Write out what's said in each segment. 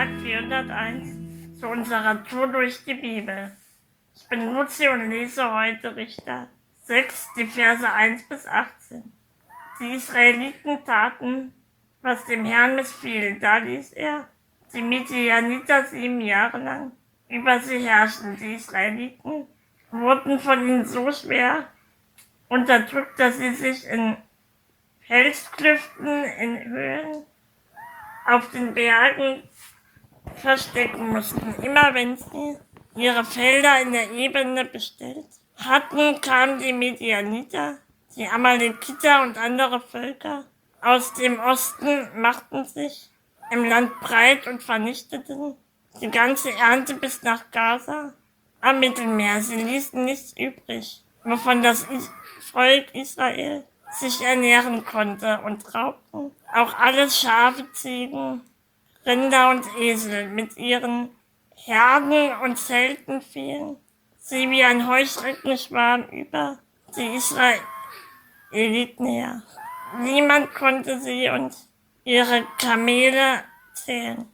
Tag 401 zu unserer Tour durch die Bibel. Ich bin Luzi und lese heute Richter 6, die Verse 1 bis 18. Die Israeliten taten, was dem Herrn missfiel. Da ließ er die Midianiter 7 Jahre lang über sie herrschen. Die Israeliten wurden von ihnen so schwer unterdrückt, dass sie sich in Felsklüften, in Höhlen, auf den Bergen verstecken mussten. Immer wenn sie ihre Felder in der Ebene bestellt hatten, kamen die Midianiter, die Amalekiter und andere Völker aus dem Osten, machten sich im Land breit und vernichteten die ganze Ernte bis nach Gaza am Mittelmeer. Sie ließen nichts übrig, wovon das Volk Israel sich ernähren konnte, und raubten auch alle Schafe, Ziegen, Rinder und Esel. Mit ihren Herden und Zelten fielen sie wie ein Heuschreckenschwarm über die Israeliten her. Niemand konnte sie und ihre Kamele zählen.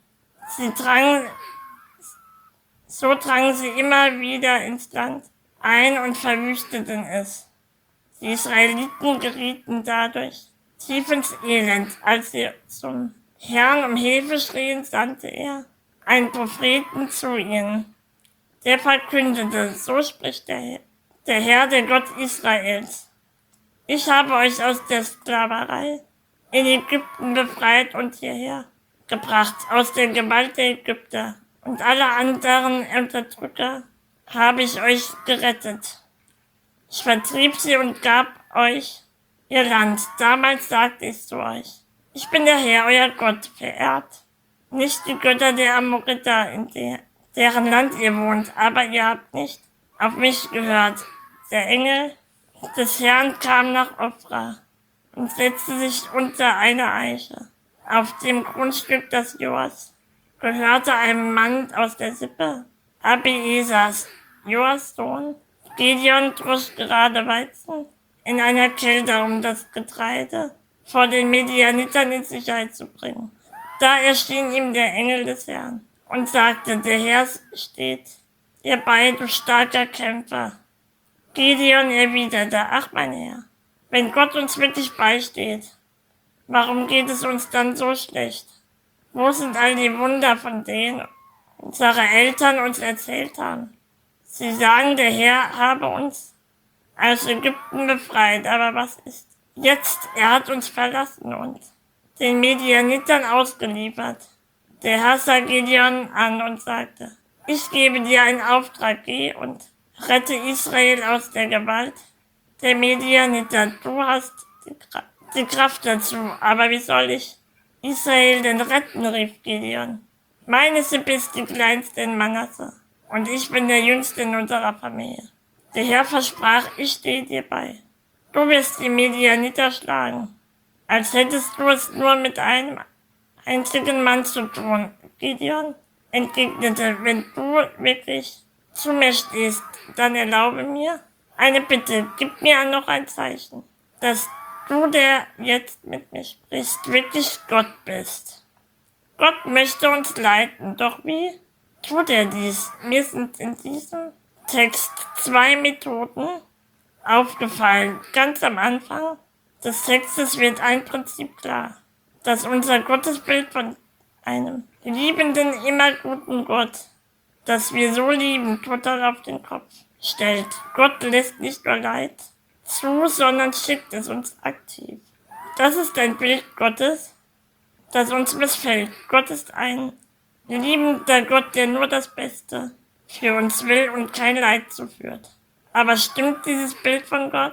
So drangen sie immer wieder ins Land ein und verwüsteten es. Die Israeliten gerieten dadurch tief ins Elend. Als sie zum Herrn um Hilfe schrien, sandte er einen Propheten zu ihnen. Der verkündete: So spricht der Herr, der Gott Israels. Ich habe euch aus der Sklaverei in Ägypten befreit und hierher gebracht, aus der Gewalt der Ägypter, und alle anderen Unterdrücker habe ich euch gerettet. Ich vertrieb sie und gab euch ihr Land. Damals sagte ich zu euch: Ich bin der Herr, euer Gott, verehrt nicht die Götter der Amoriter, in deren Land ihr wohnt, aber ihr habt nicht auf mich gehört. Der Engel des Herrn kam nach Ophrah und setzte sich unter eine Eiche. Auf dem Grundstück des Joas gehörte einem Mann aus der Sippe Abiesers. Joas Sohn Gideon drosch gerade Weizen in einer Kälte, um das Getreide vor den Midianitern in Sicherheit zu bringen. Da erschien ihm der Engel des Herrn und sagte: Der Herr steht dir bei, du starker Kämpfer. Gideon erwiderte: Ach, mein Herr, wenn Gott uns wirklich beisteht, warum geht es uns dann so schlecht? Wo sind all die Wunder, von denen unsere Eltern uns erzählt haben? Sie sagen, der Herr habe uns aus Ägypten befreit, aber was ist jetzt? Er hat uns verlassen und den Midianitern ausgeliefert. Der Herr sah Gideon an und sagte: Ich gebe dir einen Auftrag, geh und rette Israel aus der Gewalt der Midianiter. Du hast die Kraft dazu, aber wie soll ich Israel denn retten, rief Gideon. Meine Sippe ist die kleinste in Manasse, und ich bin der Jüngste in unserer Familie. Der Herr versprach: Ich stehe dir bei. Du wirst die Midianiter schlagen, als hättest du es nur mit einem einzigen Mann zu tun. Gideon entgegnete: Wenn du wirklich zu mir stehst, dann erlaube mir eine Bitte. Gib mir noch ein Zeichen, dass du, der jetzt mit mir sprichst, wirklich Gott bist. Gott möchte uns leiten, doch wie tut er dies? Mir sind in diesem Text 2 Methoden aufgefallen. Ganz am Anfang des Textes wird ein Prinzip klar, dass unser Gottesbild von einem liebenden, immer guten Gott, das wir so lieben, total auf den Kopf stellt. Gott lässt nicht nur Leid zu, sondern schickt es uns aktiv. Das ist ein Bild Gottes, das uns missfällt. Gott ist ein liebender Gott, der nur das Beste für uns will und kein Leid zuführt. Aber stimmt dieses Bild von Gott?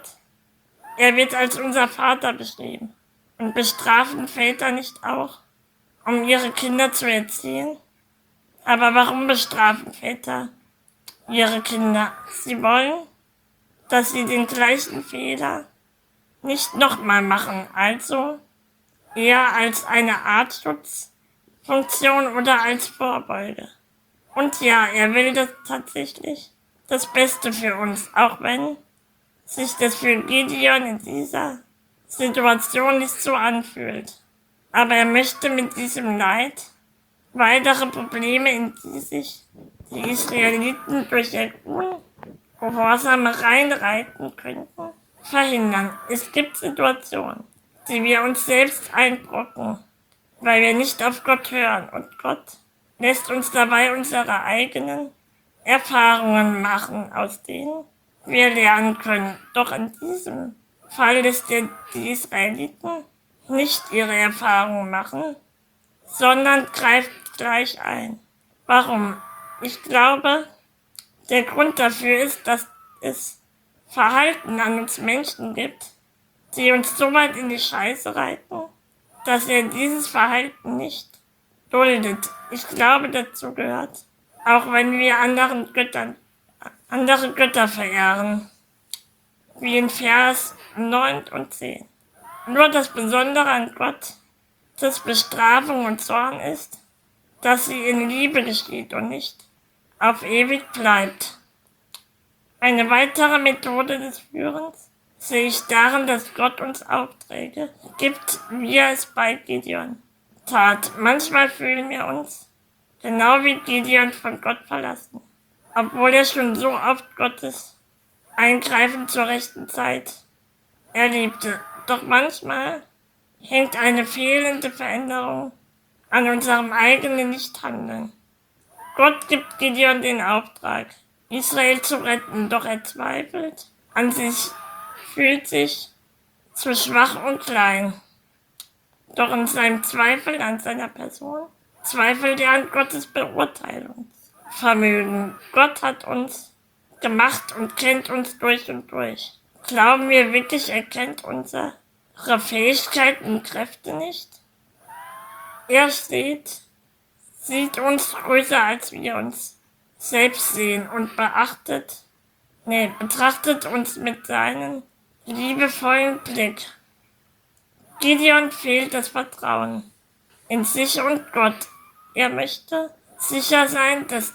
Er wird als unser Vater beschrieben. Und bestrafen Väter nicht auch, um ihre Kinder zu erziehen? Aber warum bestrafen Väter ihre Kinder? Sie wollen, dass sie den gleichen Fehler nicht nochmal machen, also eher als eine Art Schutzfunktion oder als Vorbeuge. Und ja, er will das tatsächlich das Beste für uns, auch wenn sich das für Gideon in dieser Situation nicht so anfühlt. Aber er möchte mit diesem Leid weitere Probleme, in die sich die Israeliten durch ihr Ungehorsame reinreiten könnten, verhindern. Es gibt Situationen, die wir uns selbst einbrocken, weil wir nicht auf Gott hören, und Gott lässt uns dabei unsere eigenen Erfahrungen machen, aus denen wir lernen können. Doch in diesem Fall lässt er die Israeliten nicht ihre Erfahrungen machen, sondern greift gleich ein. Warum? Ich glaube, der Grund dafür ist, dass es Verhalten an uns Menschen gibt, die uns so weit in die Scheiße reiten, dass er dieses Verhalten nicht duldet. Ich glaube, dazu gehört, auch wenn wir andere Götter verehren, wie in Vers 9 und 10. Nur das Besondere an Gottes Bestrafung und Zorn ist, dass sie in Liebe geschieht und nicht auf ewig bleibt. Eine weitere Methode des Führens sehe ich darin, dass Gott uns Aufträge gibt, wie er es bei Gideon tat. Manchmal fühlen wir uns genau wie Gideon von Gott verlassen, obwohl er schon so oft Gottes Eingreifen zur rechten Zeit erlebte. Doch manchmal hängt eine fehlende Veränderung an unserem eigenen Nichthandeln. Gott gibt Gideon den Auftrag, Israel zu retten, doch er zweifelt an sich, fühlt sich zu schwach und klein. Doch in seinem Zweifel an seiner Person zweifelt er an Gottes Beurteilungsvermögen. Gott hat uns gemacht und kennt uns durch und durch. Glauben wir wirklich, er kennt unsere Fähigkeiten und Kräfte nicht? Er sieht uns größer, als wir uns selbst sehen, und betrachtet uns mit seinem liebevollen Blick. Gideon fehlt das Vertrauen in sich und Gott. Er möchte sicher sein, dass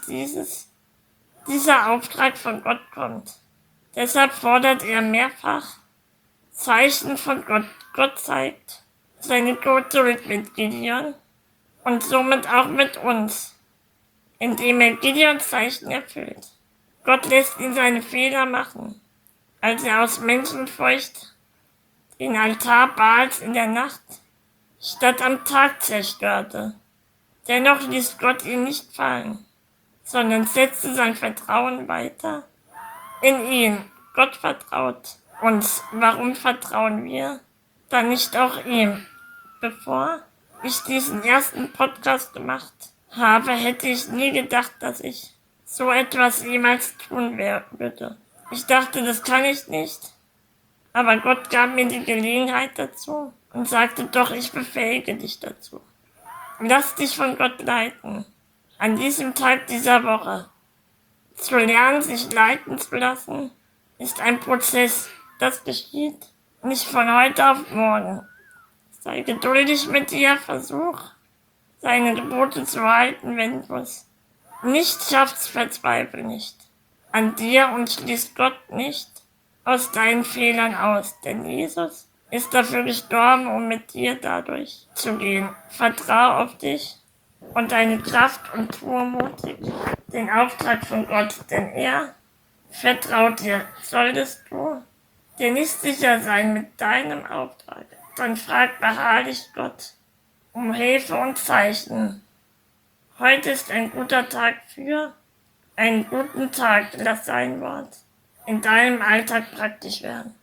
dieser Auftrag von Gott kommt. Deshalb fordert er mehrfach Zeichen von Gott. Gott zeigt seine Geduld mit Gideon und somit auch mit uns, indem er Gideons Zeichen erfüllt. Gott lässt ihn seine Fehler machen, als er aus Menschenfurcht den Altar Baals in der Nacht statt am Tag zerstörte. Dennoch ließ Gott ihn nicht fallen, sondern setzte sein Vertrauen weiter in ihn. Gott vertraut uns. Warum vertrauen wir dann nicht auch ihm? Bevor ich diesen ersten Podcast gemacht habe, hätte ich nie gedacht, dass ich so etwas jemals tun würde. Ich dachte, das kann ich nicht. Aber Gott gab mir die Gelegenheit dazu und sagte, doch, ich befähige dich dazu. Lass dich von Gott leiten. An diesem Tag dieser Woche. Zu lernen, sich leiten zu lassen, ist ein Prozess. Das geschieht nicht von heute auf morgen. Sei geduldig mit dir, versuch, seine Gebote zu halten, wenn du es nicht schaffst, verzweifle nicht an dir und schließ Gott nicht aus deinen Fehlern aus, denn Jesus ist dafür gestorben, um mit dir dadurch zu gehen. Vertrau auf dich und deine Kraft und tue mutig den Auftrag von Gott, denn er vertraut dir. Solltest du dir nicht sicher sein mit deinem Auftrag, dann frag beharrlich Gott um Hilfe und Zeichen. Heute ist ein guter Tag für einen guten Tag. Lass sein Wort in deinem Alltag praktisch werden.